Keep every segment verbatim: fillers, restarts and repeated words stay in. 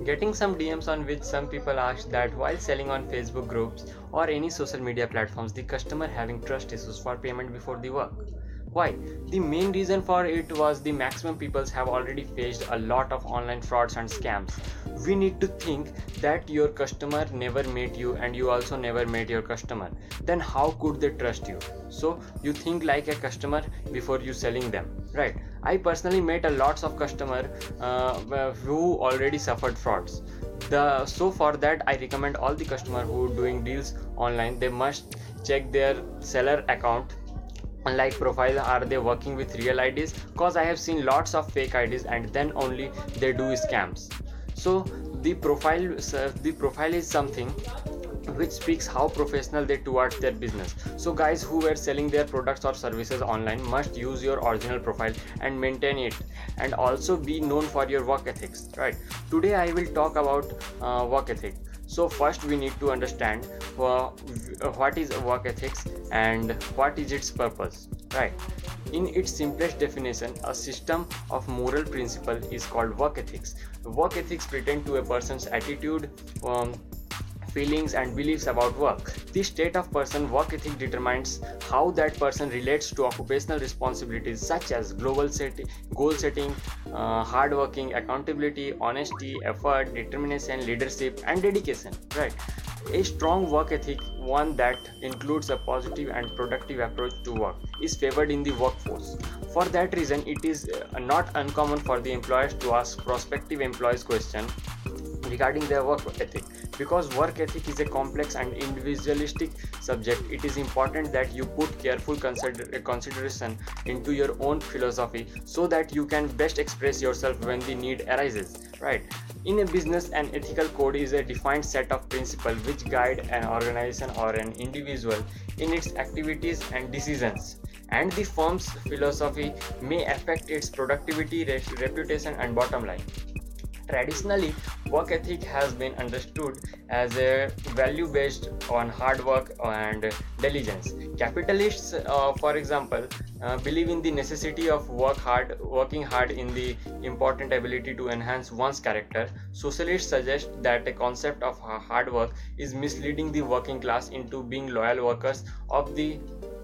Getting some D Ms on which some people ask that while selling on Facebook groups or any social media platforms, the customer having trust issues for payment before the work. Why? The main reason for it was the maximum peoples have already faced a lot of online frauds and scams. We need to think that your customer never met you and you also never met your customer. Then how could they trust you? So you think like a customer before you selling them, right? I personally met a lots of customer uh, who already suffered frauds. The so for that I recommend all the customer who doing deals online, they must check their seller account, like profile, are they working with real I Ds, cause I have seen lots of fake I Ds and then only they do scams. So the profile uh, the profile is something which speaks how professional they towards their business. So guys who were selling their products or services online must use your original profile and maintain it, and also be known for your work ethics, right? Today I will talk about uh, work ethic. So first we need to understand uh, what is work ethics and what is its purpose, right? In its simplest definition, a system of moral principle is called work ethics. Work ethics pertain to a person's attitude, um, feelings and beliefs about work. This state of person work ethic determines how that person relates to occupational responsibilities such as global setting, goal setting, uh, hard working, accountability, honesty, effort, determination, leadership and dedication, right? A strong work ethic, one that includes a positive and productive approach to work, is favored in the workforce. For that reason, it is uh, not uncommon for the employers to ask prospective employees questions regarding their work ethic. Because work ethic is a complex and individualistic subject, it is important that you put careful consider- consideration into your own philosophy so that you can best express yourself when the need arises, right? In a business, an ethical code is a defined set of principles which guide an organization or an individual in its activities and decisions, and the firm's philosophy may affect its productivity, reputation and bottom line. Traditionally, work ethic has been understood as a value based on hard work and diligence. Capitalists, uh, for example, uh, believe in the necessity of work hard, working hard in the important ability to enhance one's character. Socialists suggest that a concept of hard work is misleading the working class into being loyal workers of the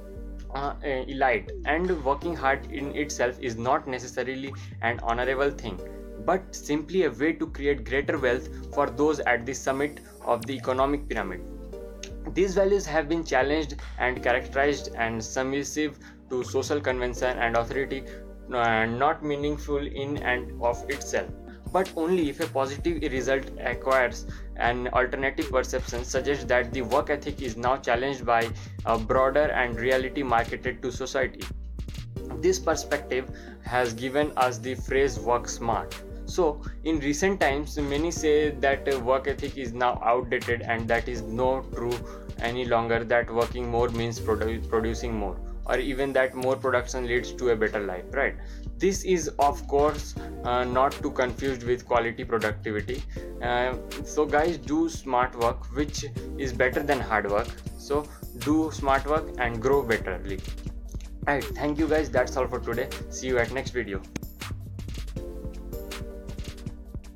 uh, elite, and working hard in itself is not necessarily an honorable thing, but simply a way to create greater wealth for those at the summit of the economic pyramid. These values have been challenged and characterized and submissive to social convention and authority, uh, not meaningful in and of itself, but only if a positive result acquires an alternative perception suggests that the work ethic is now challenged by a broader and reality marketed to society. This perspective has given us the phrase work smart. So, in recent times, many say that work ethic is now outdated and that is not true any longer, that working more means produ- producing more, or even that more production leads to a better life, right? This is of course uh, not too confused with quality productivity. Uh, so guys, do smart work, which is better than hard work. So do smart work and grow betterly. Right, thank you guys, that's all for today. See you at next video.